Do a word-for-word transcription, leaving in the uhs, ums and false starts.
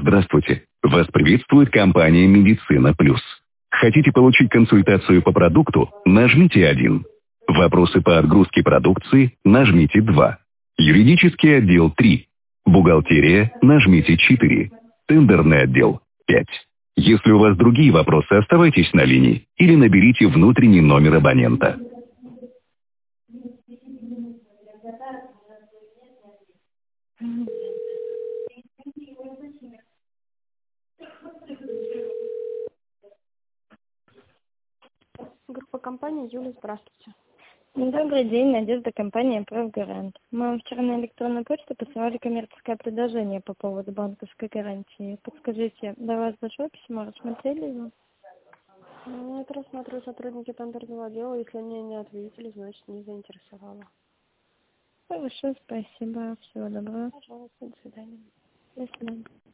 Здравствуйте. Вас приветствует компания «Медицина Плюс». Хотите получить консультацию по продукту? Нажмите один. Вопросы по отгрузке продукции? Нажмите два. Юридический отдел три. Бухгалтерия? Нажмите четыре. Тендерный отдел пять. Если у вас другие вопросы, оставайтесь на линии или наберите внутренний номер абонента. Группа компании Юля, здравствуйте. Добрый день, Надежда, компания «Правгарант». Мы вам вчера на электронную почту посылали коммерческое предложение по поводу банковской гарантии. Подскажите, до вас дошло письмо, рассмотрели его? Ну, это рассматривают сотрудники тендерного отдела. Если они не ответили, значит, не заинтересовало. Хорошо, спасибо. Всего доброго. Пожалуйста, до свидания. До свидания.